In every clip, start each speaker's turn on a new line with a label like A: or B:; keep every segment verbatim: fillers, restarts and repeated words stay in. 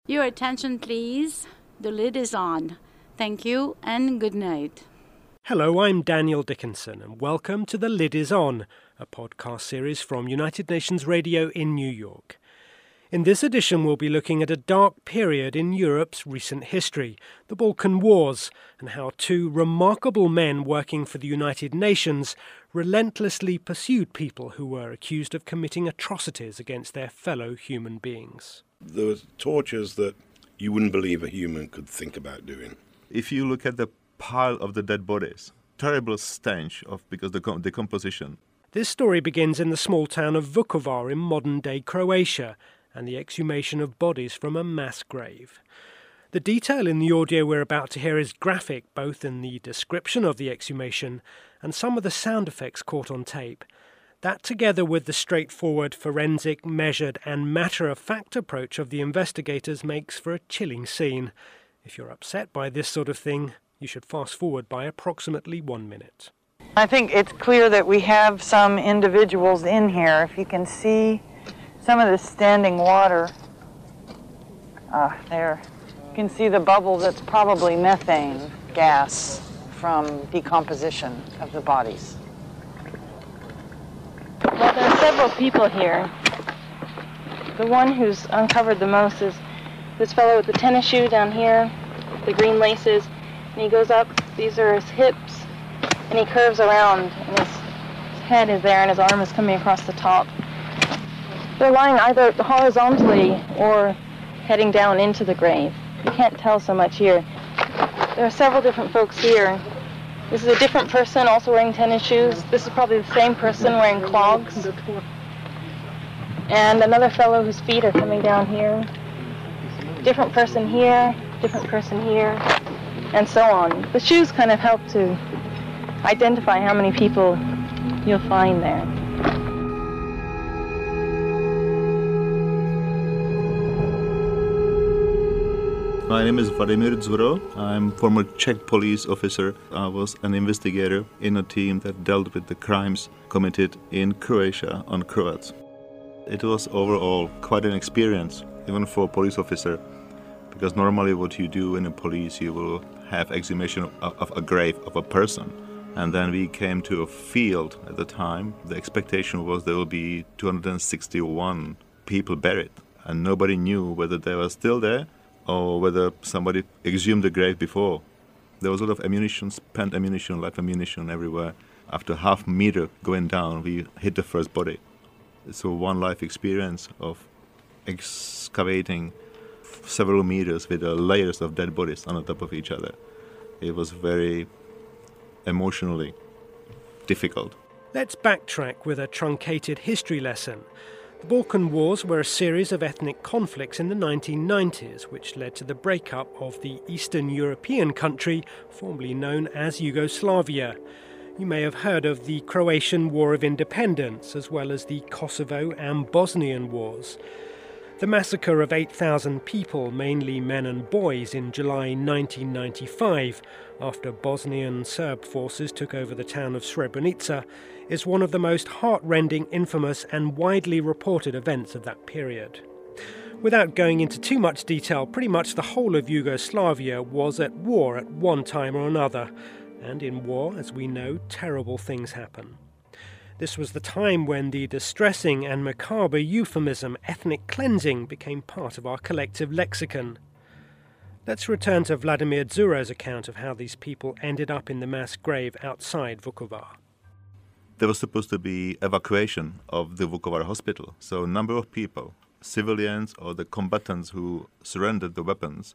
A: Your attention, please. The lid is on. Thank you and good night.
B: Hello, I'm Daniel Dickinson and welcome to The Lid is On, a podcast series from United Nations Radio in New York. In this edition, we'll be looking at a dark period in Europe's recent history, the Balkan Wars, and how two remarkable men working for the United Nations relentlessly pursued people who were accused of committing atrocities against their fellow human beings.
C: There were tortures that you wouldn't believe a human could think about doing.
D: If you look at the pile of the dead bodies, terrible stench of because the decomposition.
B: This story begins in the small town of Vukovar in modern-day Croatia, and the exhumation of bodies from a mass grave. The detail in the audio we're about to hear is graphic, both in the description of the exhumation and some of the sound effects caught on tape. That, together with the straightforward, forensic, measured and matter-of-fact approach of the investigators, makes for a chilling scene. If you're upset by this sort of thing, you should fast forward by approximately one minute.
E: I think it's clear that we have some individuals in here. If you can see some of the standing water uh, there, you can see the bubble that's probably methane gas from decomposition of the bodies.
F: Well, there are several people here. The one who's uncovered the most is this fellow with the tennis shoe down here, the green laces, and he goes up, these are his hips, and he curves around, and his head is there, and his arm is coming across the top. They're lying either horizontally or heading down into the grave. You can't tell so much here. There are several different folks here. This is a different person also wearing tennis shoes. This is probably the same person wearing clogs. And another fellow whose feet are coming down here. Different person here, different person here, and so on. The shoes kind of help to identify how many people you'll find there.
D: My name is Vladimir Dzuro. I'm former Czech police officer. I was an investigator in a team that dealt with the crimes committed in Croatia on Croats. It was overall quite an experience, even for a police officer, because normally what you do in a police, you will have exhumation of, of a grave of a person. And then we came to a field at the time. The expectation was there will be two hundred sixty-one people buried, and nobody knew whether they were still there or whether somebody exhumed the grave before. There was a lot of ammunition, spent ammunition, live ammunition everywhere. After half a meter going down, we hit the first body. So one life experience of excavating several meters with uh, layers of dead bodies on top of each other. It was very emotionally difficult.
B: Let's backtrack with a truncated history lesson. The Balkan Wars were a series of ethnic conflicts in the nineteen nineties, which led to the breakup of the Eastern European country formerly known as Yugoslavia. You may have heard of the Croatian War of Independence, as well as the Kosovo and Bosnian Wars. The massacre of eight thousand people, mainly men and boys, in July nineteen ninety-five, after Bosnian Serb forces took over the town of Srebrenica, is one of the most heart-rending, infamous and widely reported events of that period. Without going into too much detail, pretty much the whole of Yugoslavia was at war at one time or another, and in war, as we know, terrible things happen. This was the time when the distressing and macabre euphemism ethnic cleansing became part of our collective lexicon. Let's return to Vladimir Dzuro's account of how these people ended up in the mass grave outside Vukovar.
D: There was supposed to be evacuation of the Vukovar hospital, so a number of people, civilians or the combatants who surrendered the weapons,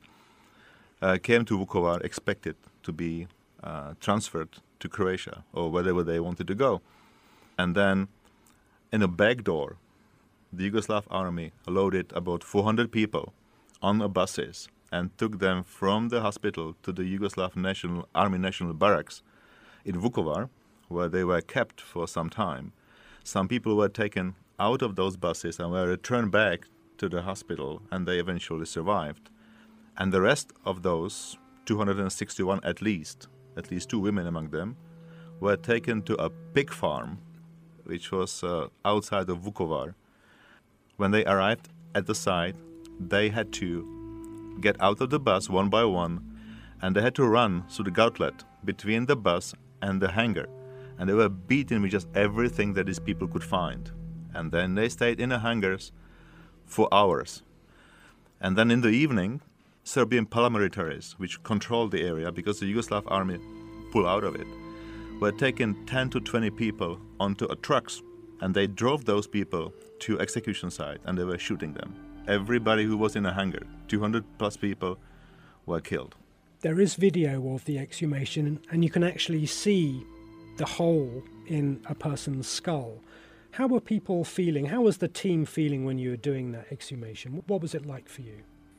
D: uh, came to Vukovar expected to be uh, transferred to Croatia or wherever they wanted to go. And then, in a back door, the Yugoslav army loaded about four hundred people on the buses and took them from the hospital to the Yugoslav National Army National Barracks in Vukovar, where they were kept for some time. Some people were taken out of those buses and were returned back to the hospital, and they eventually survived. And the rest of those, two hundred sixty-one at least, at least two women among them, were taken to a pig farm, which was uh, outside of Vukovar. When they arrived at the site, they had to get out of the bus one by one, and they had to run through the gauntlet between the bus and the hangar. And they were beaten with just everything that these people could find. And then they stayed in the hangars for hours. And then in the evening, Serbian paramilitaries, which controlled the area because the Yugoslav army pulled out of it, were taking ten to twenty people onto a trucks, and they drove those people to execution site, and they were shooting them. Everybody who was in a hangar, two hundred plus people, were killed.
B: There is video of the exhumation, and you can actually see the hole in a person's skull. How were people feeling? How was the team feeling when you were doing that exhumation? What was it like for you?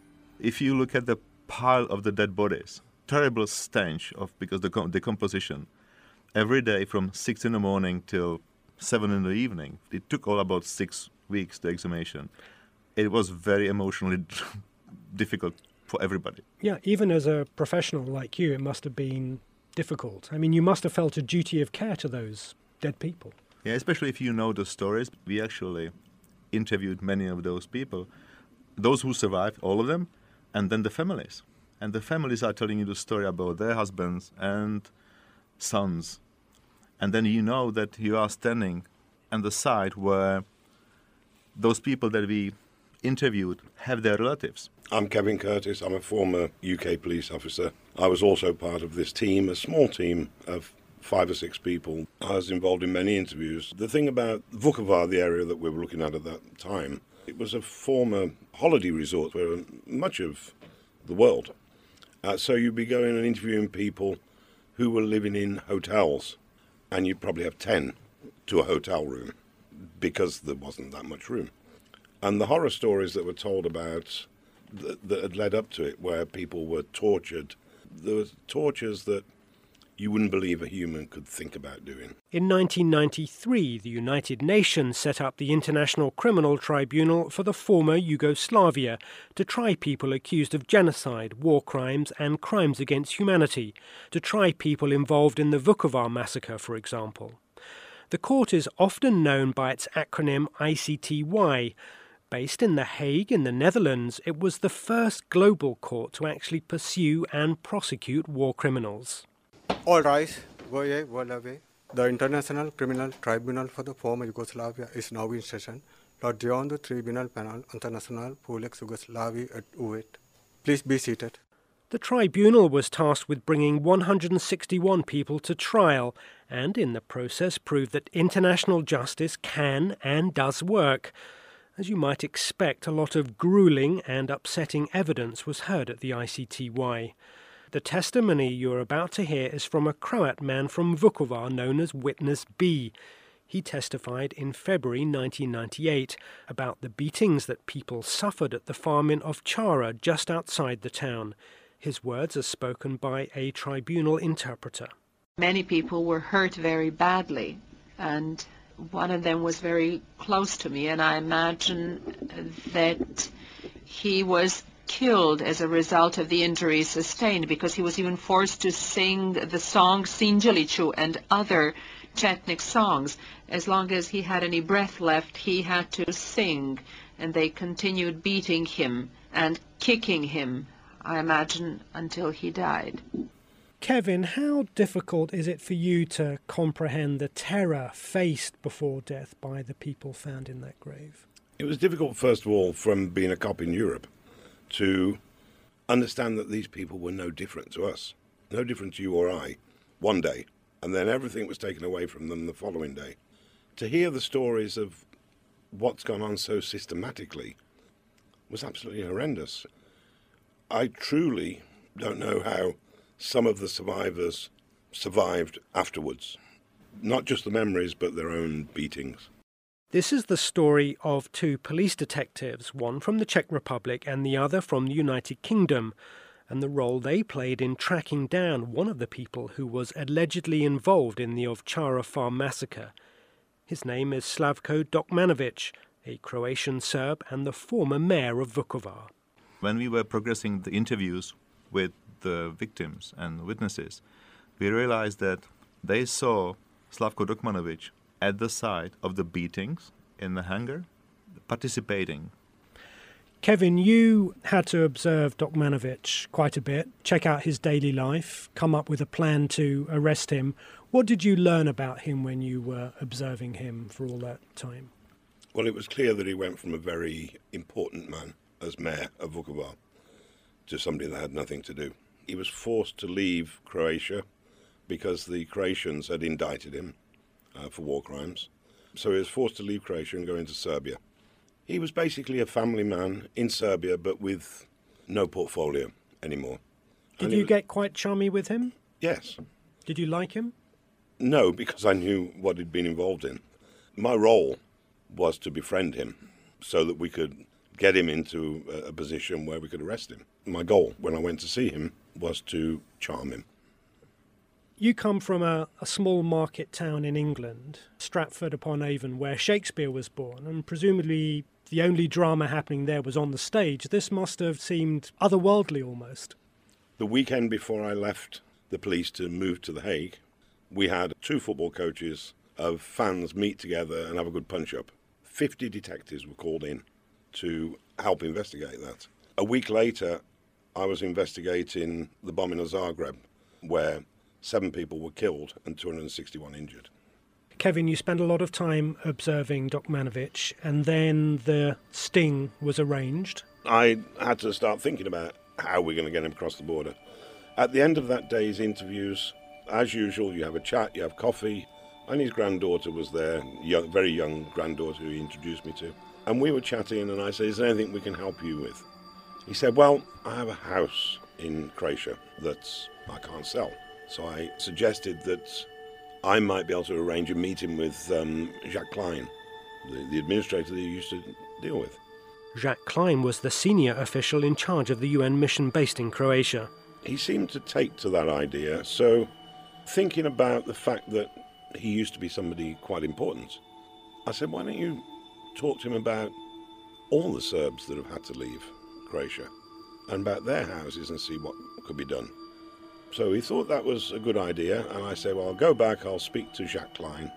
D: If you look at the pile of the dead bodies, terrible stench of because the decomposition. Every day from six in the morning till seven in the evening. It took all about six weeks, the exhumation. It was very emotionally difficult for everybody.
B: Yeah, even as a professional like you, it must have been difficult. I mean, you must have felt a duty of care to those dead people.
D: Yeah, especially if you know the stories. We actually interviewed many of those people, those who survived, all of them, and then the families. And the families are telling you the story about their husbands and sons. And then you know that you are standing on the side where those people that we interviewed have their relatives.
C: I'm Kevin Curtis. I'm a former U K police officer. I was also part of this team, a small team of five or six people. I was involved in many interviews. The thing about Vukovar, the area that we were looking at at that time, it was a former holiday resort for much of the world. Uh, so you'd be going and interviewing people who were living in hotels, and you'd probably have ten to a hotel room because there wasn't that much room. And the horror stories that were told about that, that had led up to it, where people were tortured, there were tortures that you wouldn't believe a human could think about doing.
B: In nineteen ninety-three, the United Nations set up the International Criminal Tribunal for the former Yugoslavia to try people accused of genocide, war crimes and crimes against humanity, to try people involved in the Vukovar massacre, for example. The court is often known by its acronym I C T Y. Based in The Hague in the Netherlands, it was the first global court to actually pursue and prosecute war criminals.
G: All rise, go away, go away. The International Criminal Tribunal for the former Yugoslavia is now in session. Lord John, the Tribunal Penal International pour l'ex-Yougoslavie et Uvet. Please be seated.
B: The tribunal was tasked with bringing one hundred sixty-one people to trial and in the process proved that international justice can and does work. As you might expect, a lot of gruelling and upsetting evidence was heard at the I C T Y. The testimony you're about to hear is from a Croat man from Vukovar known as Witness B. He testified in February nineteen ninety-eight about the beatings that people suffered at the farm in Ovčara just outside the town. His words are spoken by a tribunal interpreter.
H: Many people were hurt very badly, and one of them was very close to me, and I imagine that he was killed as a result of the injuries sustained, because he was even forced to sing the song Sinjeliću and other Chetnik songs. As long as he had any breath left, he had to sing, and they continued beating him and kicking him, I imagine, until he died.
B: Kevin, how difficult is it for you to comprehend the terror faced before death by the people found in that grave?
C: It was difficult, first of all, from being a cop in Europe, to understand that these people were no different to us, no different to you or I, one day, and then everything was taken away from them the following day. To hear the stories of what's gone on so systematically was absolutely horrendous. I truly don't know how some of the survivors survived afterwards. Not just the memories, but their own beatings.
B: This is the story of two police detectives, one from the Czech Republic and the other from the United Kingdom, and the role they played in tracking down one of the people who was allegedly involved in the Ovčara farm massacre. His name is Slavko Dokmanovic, a Croatian Serb and the former mayor of Vukovar.
D: When we were progressing the interviews with the victims and witnesses, we realized that they saw Slavko Dokmanovic at the site of the beatings in the hangar, participating.
B: Kevin, you had to observe Dokmanovic quite a bit, check out his daily life, come up with a plan to arrest him. What did you learn about him when you were observing him for all that time?
C: Well, it was clear that he went from a very important man as mayor of Vukovar to somebody that had nothing to do. He was forced to leave Croatia because the Croatians had indicted him uh, for war crimes. So he was forced to leave Croatia and go into Serbia. He was basically a family man in Serbia, but with no portfolio anymore.
B: Did
C: And
B: you
C: was,
B: get quite chummy with him?
C: Yes.
B: Did you like him?
C: No, because I knew what he'd been involved in. My role was to befriend him so that we could get him into a, a position where we could arrest him. My goal when I went to see him was to charm him.
B: You come from a, a small market town in England, Stratford-upon-Avon, where Shakespeare was born, and presumably the only drama happening there was on the stage. This must have seemed otherworldly almost.
C: The weekend before I left the police to move to The Hague, we had two football coaches of fans meet together and have a good punch-up. Fifty detectives were called in to help investigate that. A week later, I was investigating the bombing of Zagreb, where seven people were killed and two hundred sixty-one injured.
B: Kevin, you spent a lot of time observing Dokmanovic, and then the sting was arranged.
C: I had to start thinking about how we're going to get him across the border. At the end of that day's interviews, as usual, you have a chat, you have coffee, and his granddaughter was there, young, very young granddaughter who he introduced me to. And we were chatting, and I said, is there anything we can help you with? He said, well, I have a house in Croatia that I can't sell. So I suggested that I might be able to arrange a meeting with um, Jacques Klein, the, the administrator that he used to deal with.
B: Jacques Klein was the senior official in charge of the U N mission based in Croatia.
C: He seemed to take to that idea, so thinking about the fact that he used to be somebody quite important, I said, why don't you talk to him about all the Serbs that have had to leave Croatia and about their houses and see what could be done. So he thought that was a good idea, and I said, well, I'll go back, I'll speak to Jacques Klein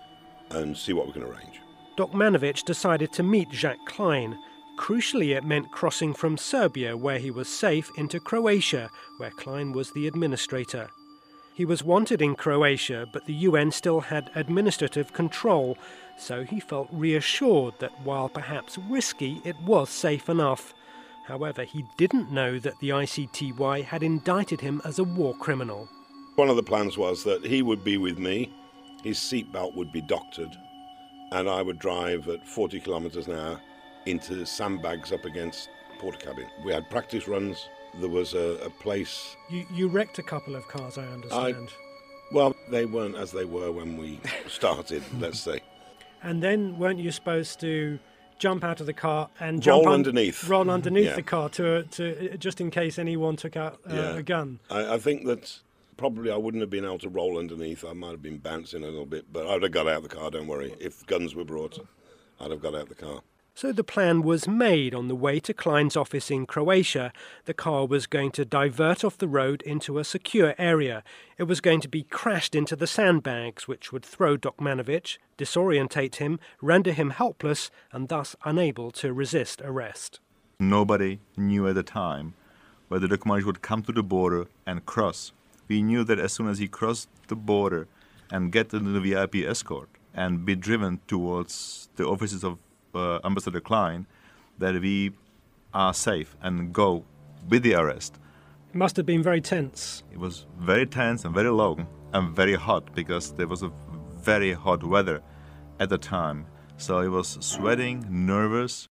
C: and see what we can arrange.
B: Dokmanovic decided to meet Jacques Klein. Crucially, it meant crossing from Serbia, where he was safe, into Croatia, where Klein was the administrator. He was wanted in Croatia, but the U N still had administrative control, so he felt reassured that while perhaps risky, it was safe enough. However, he didn't know that the I C T Y had indicted him as a war criminal.
C: One of the plans was that he would be with me, his seatbelt would be doctored, and I would drive at forty kilometres an hour into sandbags up against Portakabin. We had practice runs. There was a, a place...
B: You, you wrecked a couple of cars, I understand.
C: I, well, they weren't as they were when we started, let's say.
B: And then weren't you supposed to jump out of the car and jump
C: roll
B: un-
C: underneath,
B: roll underneath
C: yeah.
B: the car to to just in case anyone took out uh,
C: yeah.
B: a gun?
C: I, I think that probably I wouldn't have been able to roll underneath. I might have been bouncing a little bit, but I'd have got out of the car, don't worry. If guns were brought, I'd have got out of the car.
B: So the plan was made. On the way to Klein's office in Croatia, the car was going to divert off the road into a secure area. It was going to be crashed into the sandbags, which would throw Dokmanovic, disorientate him, render him helpless, and thus unable to resist arrest.
D: Nobody knew at the time whether Dokmanovic would come to the border and cross. We knew that as soon as he crossed the border and get into the V I P escort and be driven towards the offices of Uh, Ambassador Klein, that we are safe and go with the arrest.
B: It must have been very tense.
D: It was very tense and very long and very hot because there was a very hot weather at the time. So he was sweating, nervous.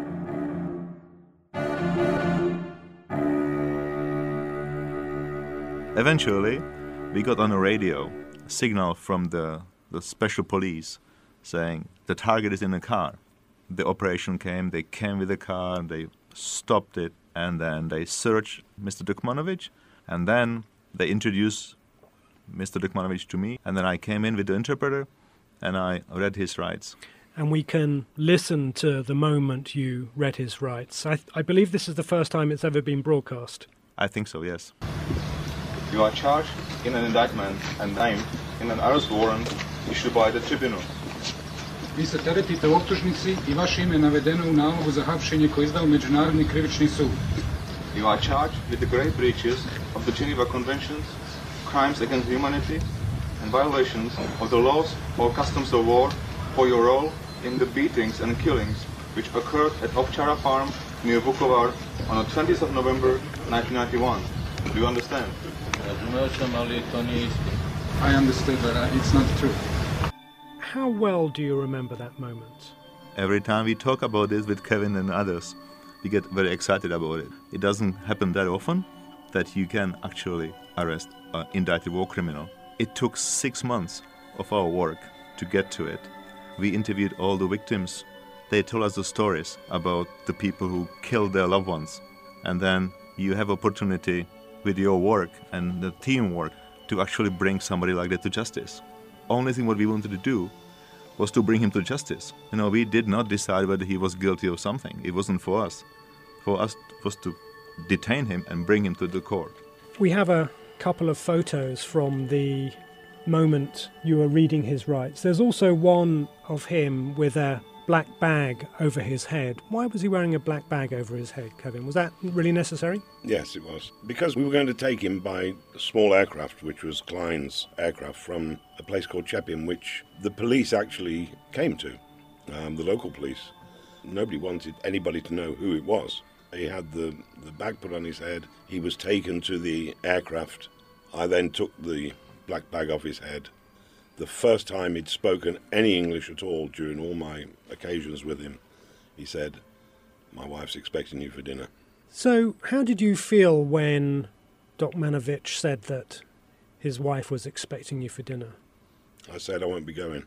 D: Eventually, we got on a radio a signal from the, the special police saying the target is in the car. The operation came, they came with the car, and they stopped it, and then they searched Mister Dokmanovic, and then they introduced Mister Dokmanovic to me, and then I came in with the interpreter, and I read his rights.
B: And we can listen to the moment you read his rights. I, I believe this is the first time it's ever been broadcast.
D: I think so, yes.
I: You are charged in an indictment and named in an arrest warrant issued by the tribunal.
J: Vi se teretite u optužnici I vaše ime navedeno u nalogu za hapšenje koje izdao Međunarodni krivični sud.
I: You are charged with the grave breaches of the Geneva Conventions, crimes against humanity, and violations of the laws or customs of war for your role in the beatings and killings which occurred at Ovčara farm near Vukovar on the twentieth of November nineteen ninety-one. Do you understand?
J: I understood that uh, it's not true.
B: How well do you remember that moment?
D: Every time we talk about this with Kevin and others, we get very excited about it. It doesn't happen that often that you can actually arrest an indicted war criminal. It took six months of our work to get to it. We interviewed all the victims. They told us the stories about the people who killed their loved ones. And then you have opportunity with your work and the teamwork to actually bring somebody like that to justice. Only thing what we wanted to do was to bring him to justice. You know, we did not decide whether he was guilty of something. It wasn't for us. For us it was to detain him and bring him to the court.
B: We have a couple of photos from the moment you were reading his rights. There's also one of him with a black bag over his head. Why was he wearing a black bag over his head, Kevin? Was that really necessary?
C: Yes, it was. Because we were going to take him by a small aircraft, which was Klein's aircraft, from a place called Chepin, which the police actually came to, um, the local police. Nobody wanted anybody to know who it was. He had the, the bag put on his head. He was taken to the aircraft. I then took the black bag off his head. The first time he'd spoken any English at all during all my occasions with him, he said, "My wife's expecting you for dinner."
B: So how did you feel when Dokmanovic said that his wife was expecting you for dinner?
C: I said I won't be going.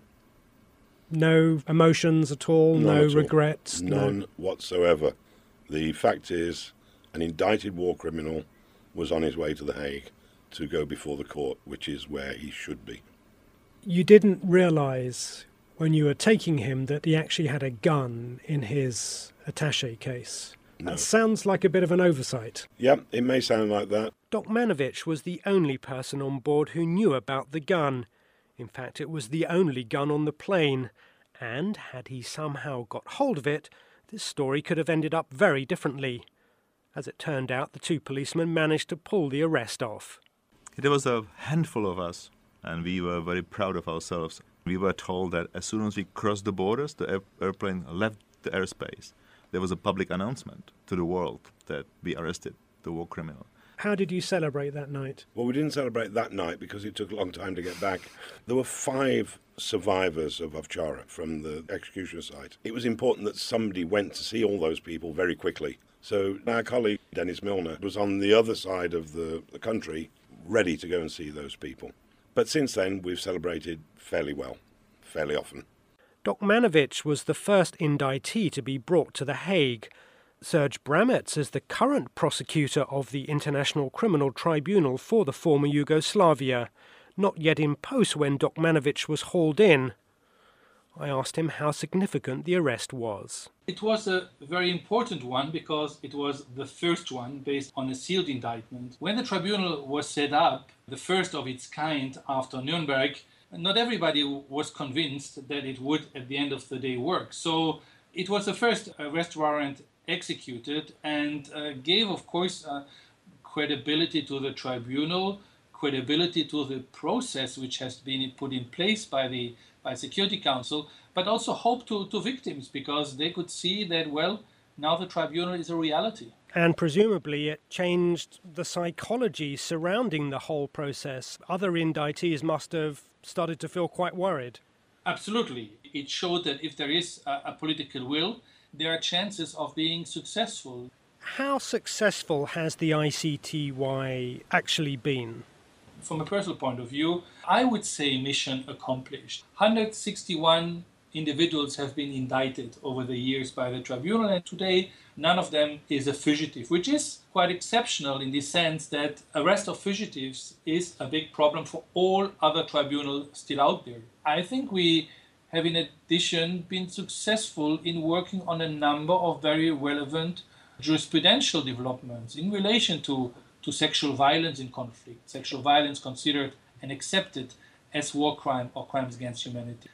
B: No emotions at all,
C: None
B: no
C: at all.
B: regrets?
C: None
B: no...
C: whatsoever. The fact is, an indicted war criminal was on his way to The Hague to go before the court, which is where he should be.
B: You didn't realise when you were taking him that he actually had a gun in his attaché case.
C: No.
B: That sounds like a bit of an oversight.
C: Yep, it may sound like that.
B: Dokmanovic was the only person on board who knew about the gun. In fact, it was the only gun on the plane. And had he somehow got hold of it, this story could have ended up very differently. As it turned out, the two policemen managed to pull the arrest off.
D: There was a handful of us, and we were very proud of ourselves. We were told that as soon as we crossed the borders, the air- airplane left the airspace, there was a public announcement to the world that we arrested the war criminal.
B: How did you celebrate that night?
C: Well, we didn't celebrate that night because it took a long time to get back. There were five survivors of Ovčara from the execution site. It was important that somebody went to see all those people very quickly. So our colleague, Dennis Milner, was on the other side of the, the country, ready to go and see those people. But since then, we've celebrated fairly well, fairly often.
B: Dokmanovic was the first indictee to be brought to The Hague. Serge Bramets is the current prosecutor of the International Criminal Tribunal for the former Yugoslavia, not yet in post when Dokmanovic was hauled in. I asked him how significant the arrest was.
K: It was a very important one because it was the first one based on a sealed indictment. When the tribunal was set up, the first of its kind after Nuremberg, not everybody was convinced that it would at the end of the day work. So it was the first arrest warrant executed and uh, gave, of course, uh, credibility to the tribunal, credibility to the process which has been put in place by the by Security Council, but also hope to, to victims because they could see that, well, now the tribunal is a reality.
B: And presumably it changed the psychology surrounding the whole process. Other indictees must have started to feel quite worried.
K: Absolutely. It showed that if there is a, a political will, there are chances of being successful.
B: How successful has the I C T Y actually been?
K: From a personal point of view, I would say mission accomplished. one hundred sixty-one individuals have been indicted over the years by the tribunal, and today none of them is a fugitive, which is quite exceptional in the sense that arrest of fugitives is a big problem for all other tribunals still out there. I think we have in addition been successful in working on a number of very relevant jurisprudential developments in relation to, to sexual violence in conflict, sexual violence considered and accepted as war crime or crimes against humanity.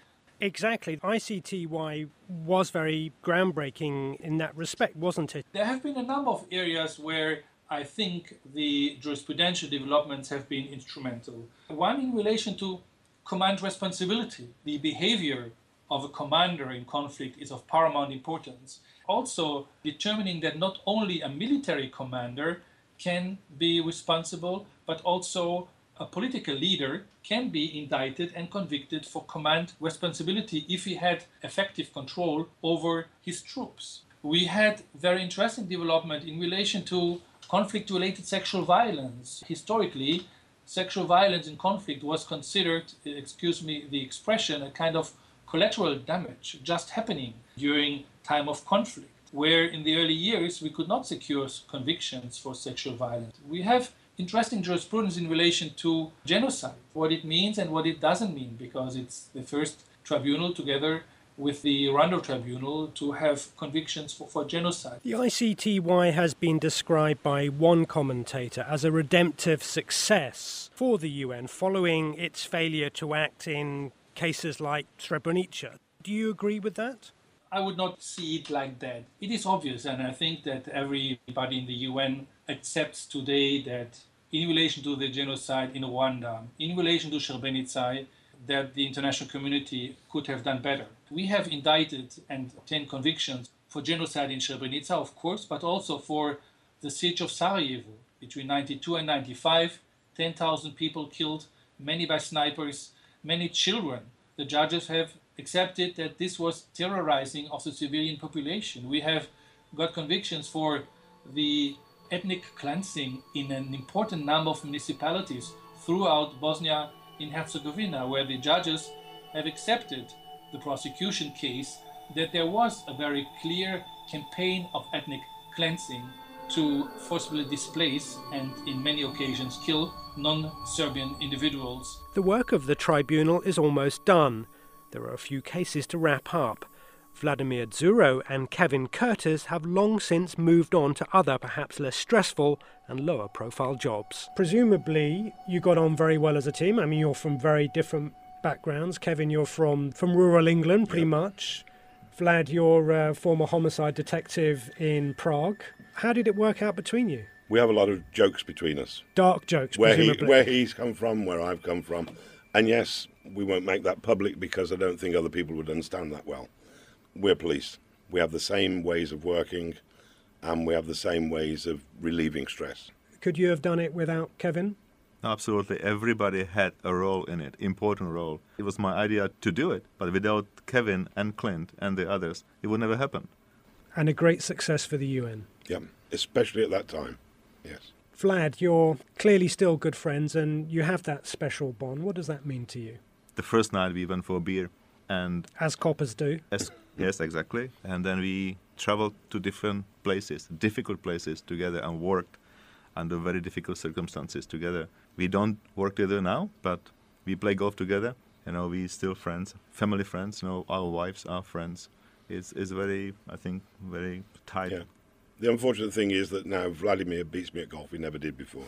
B: Exactly. I C T Y was very groundbreaking in that respect, wasn't it?
K: There have been a number of areas where I think the jurisprudential developments have been instrumental. One in relation to command responsibility. The behavior of a commander in conflict is of paramount importance. Also determining that not only a military commander can be responsible, but also a political leader can be indicted and convicted for command responsibility if he had effective control over his troops. We had very interesting development in relation to conflict-related sexual violence. Historically, sexual violence in conflict was considered, excuse me, the expression, a kind of collateral damage just happening during time of conflict, where in the early years we could not secure convictions for sexual violence. We have interesting jurisprudence in relation to genocide, what it means and what it doesn't mean, because it's the first tribunal together with the Rwanda Tribunal to have convictions for, for genocide.
B: The I C T Y has been described by one commentator as a redemptive success for the U N following its failure to act in cases like Srebrenica. Do you agree with that?
K: I would not see it like that. It is obvious, and I think that everybody in the U N accepts today that in relation to the genocide in Rwanda, in relation to Srebrenica, that the international community could have done better. We have indicted and obtained convictions for genocide in Srebrenica, of course, but also for the siege of Sarajevo between ninety-two and ninety-five, ten thousand people killed, many by snipers, many children. The judges have accepted that this was terrorizing of the civilian population. We have got convictions for the ethnic cleansing in an important number of municipalities throughout Bosnia in Herzegovina, where the judges have accepted the prosecution case that there was a very clear campaign of ethnic cleansing to forcibly displace and in many occasions kill non-Serbian individuals.
B: The work of the tribunal is almost done. There are a few cases to wrap up. Vladimir Dzuro and Kevin Curtis have long since moved on to other, perhaps less stressful and lower profile jobs. Presumably, you got on very well as a team. I mean, you're from very different backgrounds. Kevin, you're from, from rural England, pretty yeah. much. Vlad, you're a former homicide detective in Prague. How did it work out between you?
C: We have a lot of jokes between us.
B: Dark jokes,
C: where
B: presumably.
C: He, where he's come from, where I've come from. And yes, we won't make that public because I don't think other people would understand that well. We're police. We have the same ways of working and we have the same ways of relieving stress.
B: Could you have done it without Kevin?
D: Absolutely. Everybody had a role in it, important role. It was my idea to do it, but without Kevin and Clint and the others, it would never happen.
B: And a great success for the U N.
C: Yeah, especially at that time, yes.
B: Vlad, you're clearly still good friends and you have that special bond. What does that mean to you?
D: The first night we went for a beer. And
B: as coppers do.
D: As, yes, exactly. And then we traveled to different places, difficult places together, and worked under very difficult circumstances together. We don't work together now, but we play golf together. You know, we still friends, family friends. You know, our wives are friends. It's, it's very, I think, very tight.
C: Yeah. The unfortunate thing is that now Vladimir beats me at golf. He never did before.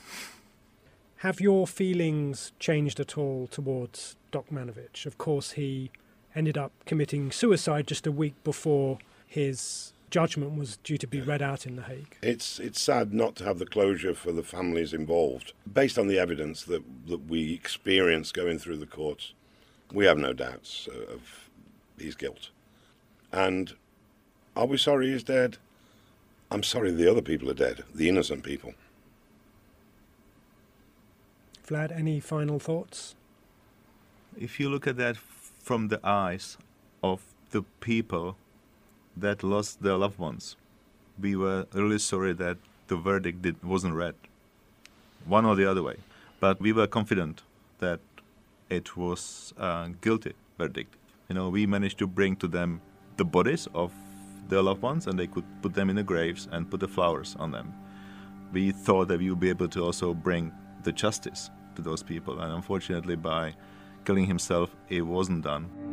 B: Have your feelings changed at all towards Dokmanovic? Of course, he ended up committing suicide just a week before his judgment was due to be read out in The Hague.
C: It's it's sad not to have the closure for the families involved. Based on the evidence that, that we experience going through the courts, we have no doubts of his guilt. And are we sorry he's dead? I'm sorry the other people are dead, the innocent people.
B: Vlad, any final thoughts?
D: If you look at that from the eyes of the people that lost their loved ones, we were really sorry that the verdict did, wasn't read, one or the other way. But we were confident that it was a guilty verdict. You know, we managed to bring to them the bodies of their loved ones, and they could put them in the graves and put the flowers on them. We thought that we would be able to also bring the justice to those people, and unfortunately by killing himself, it wasn't done.